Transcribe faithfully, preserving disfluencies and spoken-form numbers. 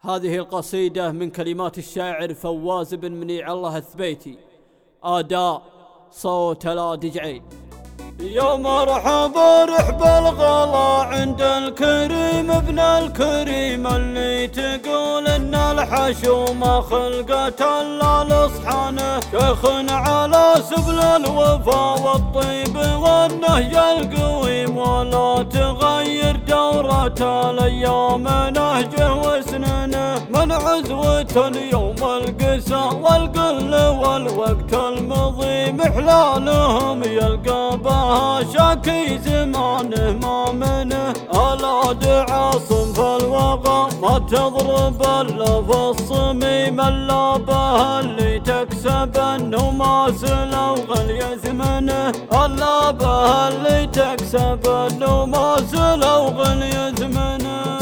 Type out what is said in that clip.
هذه القصيدة من كلمات الشاعر فواز بن منيع الله الثبيتي، أداء صوت الادي جعيد. يا مرحبا رحب الغلا عند الكريم ابن الكريم، اللي تقول ان الحشومة خلقت الا لصحانه، شيخ على سبل الوفا والطيب والنهج القويم، ولا تغير دورة الايام نهجه وسننه، من عزوة اليوم القسى والقل والوقت المضي محلالهم يلقى بها شاكي زمانه ما منه، الادي عاصم في الوغى ما تضرب الا في الصميم، الا بها اللي تكسب النماس لو غلي ثمنه، الا بها اللي تكسب النماس لو غلي ثمنه.